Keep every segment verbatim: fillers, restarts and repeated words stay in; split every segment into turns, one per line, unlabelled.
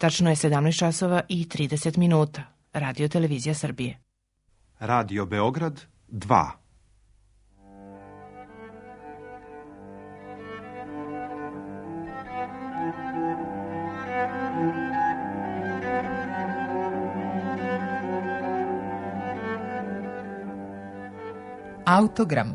Tačno je sedamnaest časova i trideset minuta. Radio Televizija Srbije.
Radio Beograd dva.
Autogram.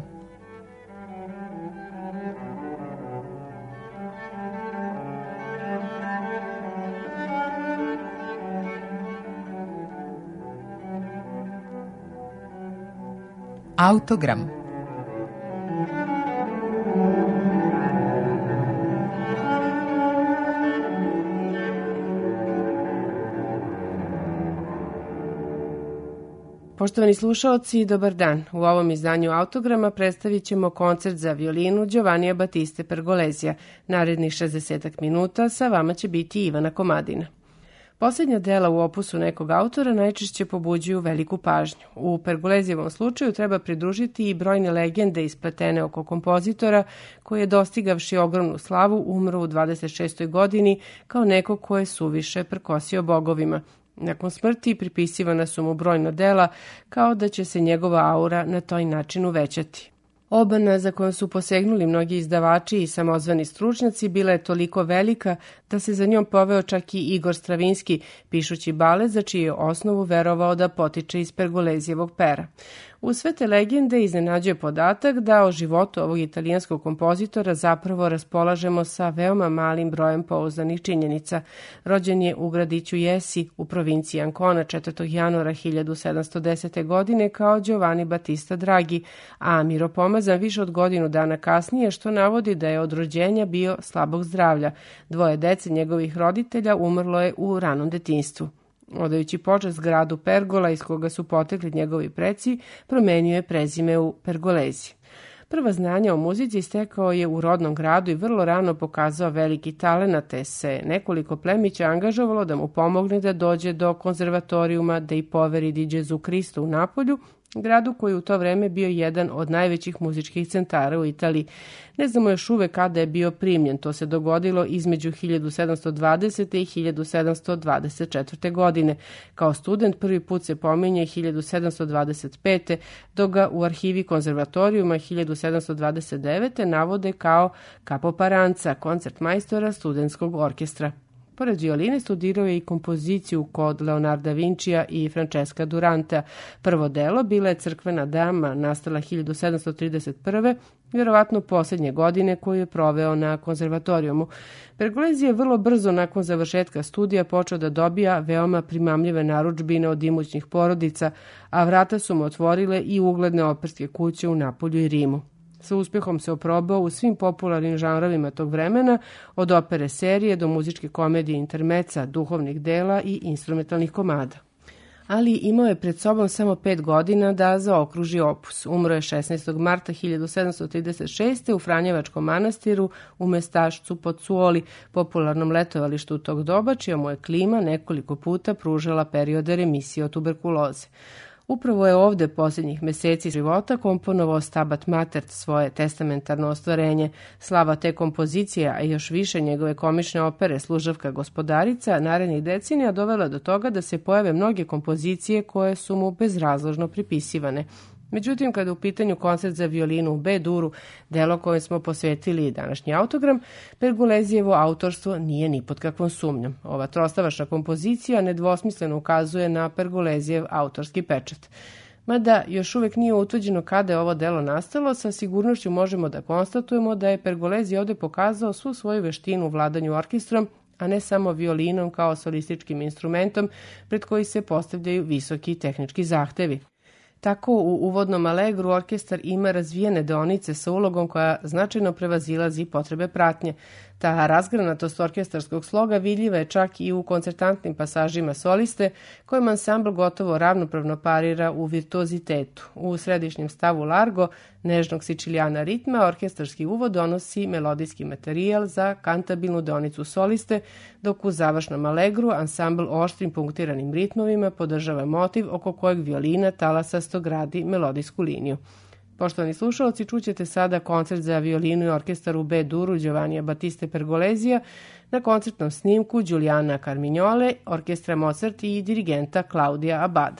Autogram.
Poštovani slušaoci, dobar dan. U ovom izdanju Autograma predstavit ćemo koncert za violinu Giovannija Battiste Pergolesija. Narednih šezdesetak minuta sa vama će biti Ivana Komadina. Posljednja dela u opusu nekog autora najčešće pobuđuju veliku pažnju. U Pergolesijevom slučaju treba pridružiti i brojne legende ispletene oko kompozitora, koji je dostigavši ogromnu slavu umro u dvadeset šestoj godini kao neko ko je suviše prkosio bogovima. Nakon smrti pripisivana su mu brojna dela, kao da će se njegova aura na taj način uvećati. Obana za kojom su posegnuli mnogi izdavači i samozvani stručnjaci bila je toliko velika da se za njom poveo čak i Igor Stravinski, pišući balet za čiju je osnovu verovao da potiče iz Pergolesijevog pera. U sve te legende iznenađuje podatak da o životu ovog italijanskog kompozitora zapravo raspolažemo sa veoma malim brojem pouzdanih činjenica. Rođen je u gradiću Jesi u provinciji Ancona četvrtog januara hiljadu sedamsto desete. godine kao Giovanni Battista Draghi, a miropomazan više od godinu dana kasnije, što navodi da je od rođenja bio slabog zdravlja. Dvoje dece njegovih roditelja umrlo je u ranom detinjstvu. Odajući počast gradu Pergola iz koga su potekli njegovi preci, promenio je prezime u Pergolesi. Prva znanja o muzici stekao je u rodnom gradu i vrlo rano pokazao veliki talenat, te se nekoliko plemića angažovalo da mu pomogne da dođe do konzervatorijuma da i poveri Di Gesù Cristo u Napolju, gradu koji u to vreme bio jedan od najvećih muzičkih centara u Italiji. Ne znamo još uvek kada je bio primljen, to se dogodilo između hiljadu sedamsto dvadesete. i hiljadu sedamsto dvadeset četvrte. godine. Kao student prvi put se pominje hiljadu sedamsto dvadeset pete. dok ga u arhivi konzervatorijuma hiljadu sedamsto dvadeset devete. navode kao kapoparanca, koncertmajstora studentskog orkestra. Pored violine studirao je i kompoziciju kod Leonarda Vincija i Francesca Duranta. Prvo delo bila je Crkvena dama, nastala hiljadu sedamsto trideset prve. vjerovatno posljednje godine koju je proveo na konzervatorijumu. Pergolesi je vrlo brzo nakon završetka studija počeo da dobija veoma primamljive narudžbine od imućnih porodica, a vrata su mu otvorile i ugledne operske kuće u Napolju i Rimu. Sa uspjehom se oprobao u svim popularnim žanrovima tog vremena, od opere serije do muzičke komedije intermeca, duhovnih dela i instrumentalnih komada. Ali imao je pred sobom samo pet godina da zaokruži opus. Umro je šesnaestog marta hiljadu sedamsto trideset šeste. u Franjevačkom manastiru u mestašcu Pozzuoli, popularnom letovalištu tog doba, čija mu je klima nekoliko puta pružala periode remisije od tuberkuloze. Upravo je ovde posljednjih meseci života komponovao Stabat Mater, svoje testamentarno ostvarenje. Slava te kompozicije, a još više njegove komične opere Služavka gospodarica, narednih decenija dovela do toga da se pojave mnoge kompozicije koje su mu bezrazložno pripisivane. Međutim, kada je u pitanju koncert za violinu u B-duru, delo koje smo posvetili današnji Autogram, Pergolesijevo autorstvo nije ni pod kakvom sumnjom. Ova trostavačna kompozicija nedvosmisleno ukazuje na Pergolesijev autorski pečat. Mada još uvek nije utvrđeno kada je ovo delo nastalo, sa sigurnošću možemo da konstatujemo da je Pergolesi ovde pokazao svu svoju veštinu u vladanju orkestrom, a ne samo violinom kao solističkim instrumentom pred koji se postavljaju visoki tehnički zahtevi. Tako u uvodnom alegru orkestar ima razvijene deonice sa ulogom koja značajno prevazilazi potrebe pratnje. Ta razgranatost orkestarskog sloga vidljiva je čak i u koncertantnim pasažima soliste, kojim ansambl gotovo ravnopravno parira u virtuozitetu. U središnjem stavu largo, nežnog sicilijana ritma, orkestarski uvod donosi melodijski materijal za kantabilnu deonicu soliste, dok u završnom alegru ansambl oštrim punktiranim ritmovima podržava motiv oko kojeg violina talasasto gradi melodijsku liniju. Poštovani slušalci, čućete sada koncert za violinu i orkestar u B-duru Giovannija Battiste Pergolesija, na koncertnom snimku Giuliana Carmignole, orkestra Mozart i dirigenta Claudia Abada.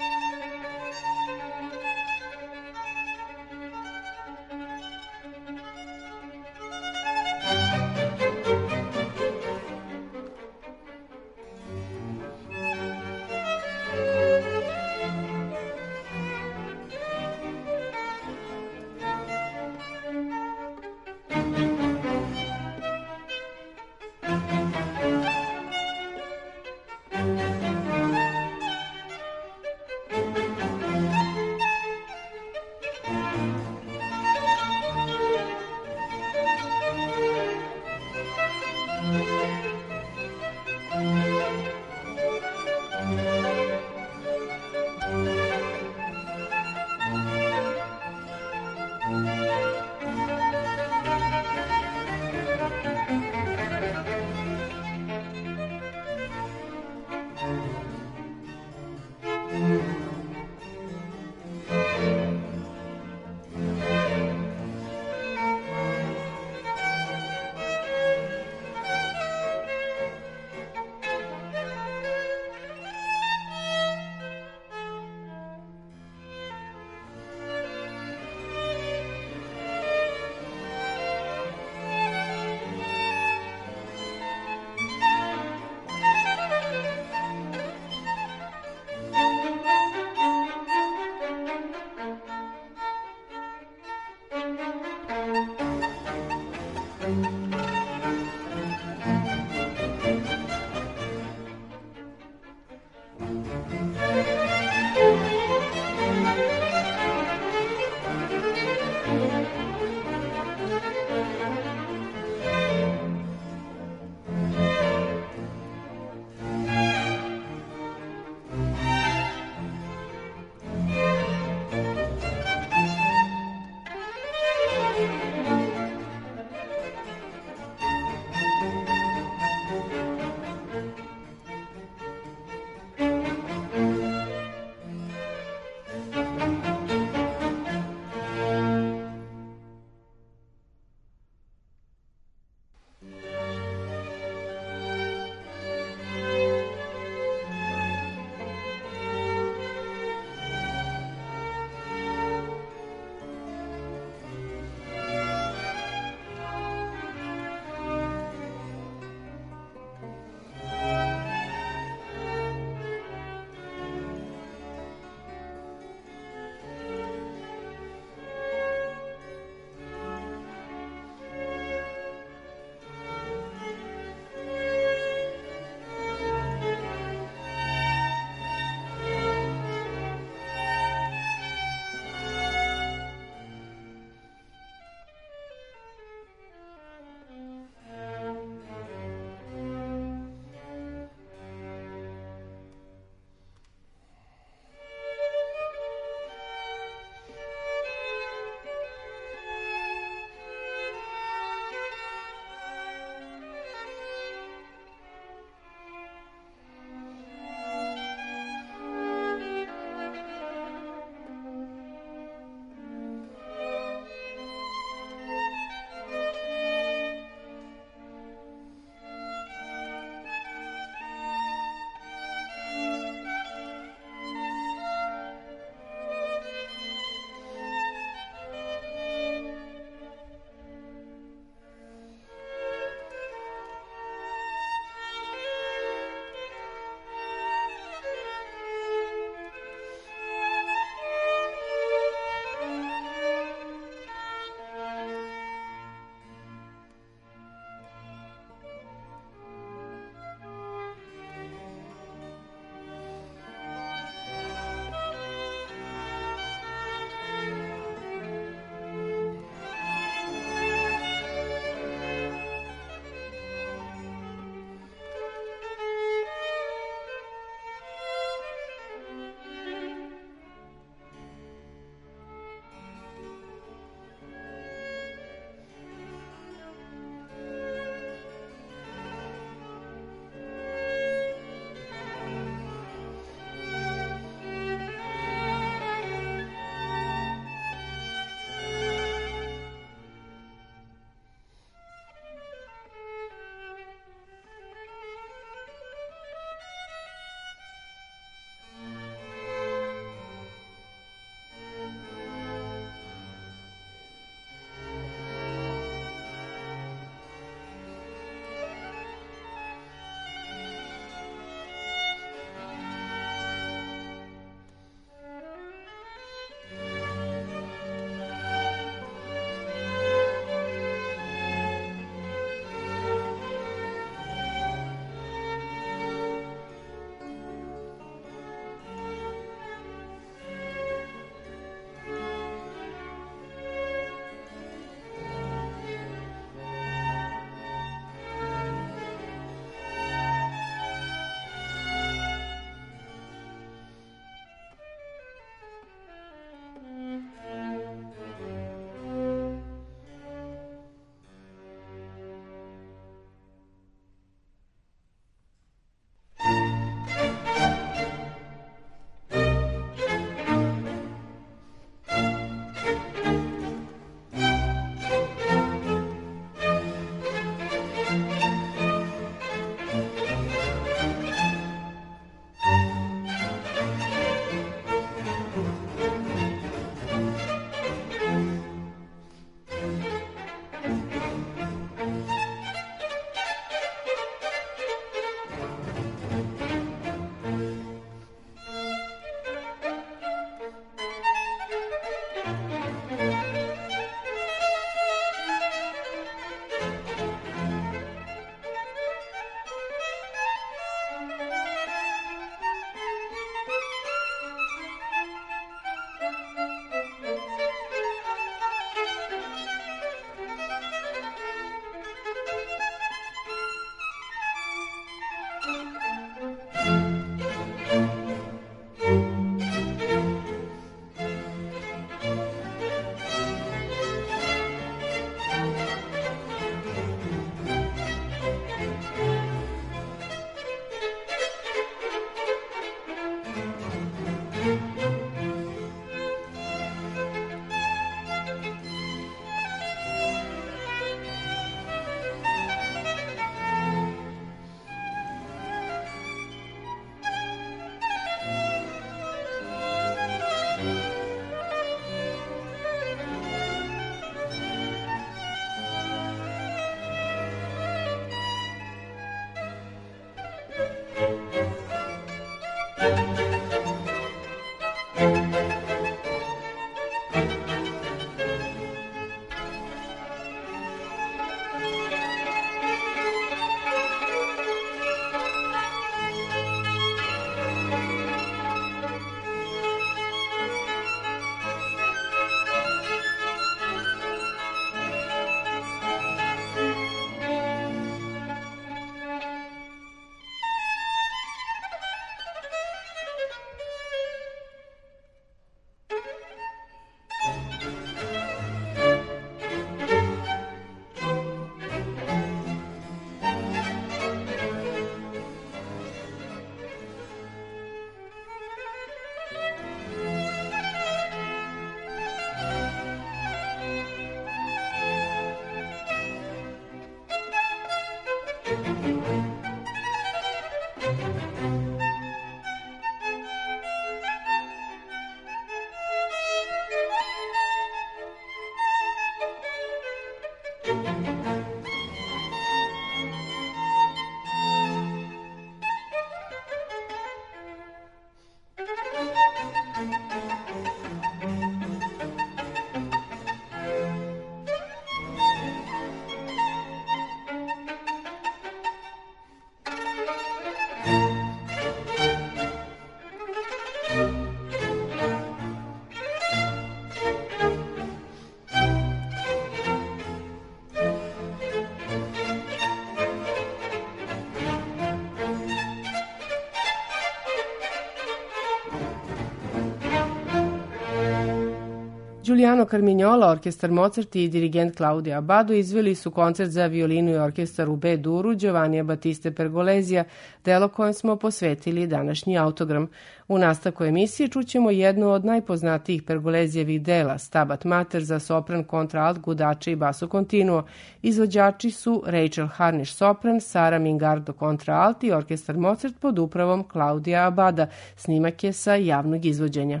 Giuliano Carmignola, orkestar Mozart i dirigent Claudio Abbado izveli su koncert za violinu i orkestar u B-duru Giovannija Battiste Pergolesija, delo kojem smo posvetili današnji autogram. U nastavku emisije čućemo jednu od najpoznatijih Pergolesijevih dela, Stabat Mater za sopran, kontraalt, gudače i basso continuo. Izvođači su Rachel Harnish sopran, Sara Mingardo kontraalt i orkestar Mozart pod upravom Claudia Abbada. Snimak je sa javnog izvođenja.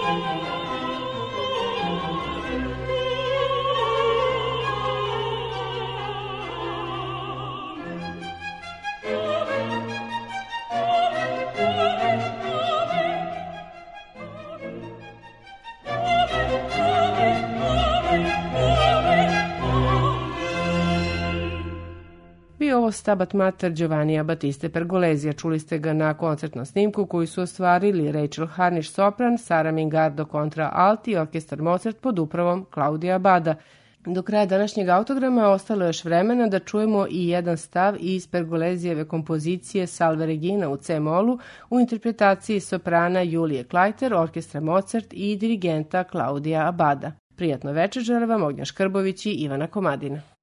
Bio ovo Stabat Mater Giovannija Battiste Pergolesija. Čuli ste ga na koncertnom snimku koji su ostvarili Rachel Harnish sopran, Sara Mingardo kontra alti i orkestar Mozart pod upravom Claudia Abbada. Do kraja današnjeg autograma ostalo još vremena da čujemo i jedan stav iz Pergolesijeve kompozicije Salve Regina u C-molu u interpretaciji soprana Julije Klajter, orkestra Mozart i dirigenta Claudia Abbada. Prijatno večer žele vam Ognja Škrbović i Ivana Komadina.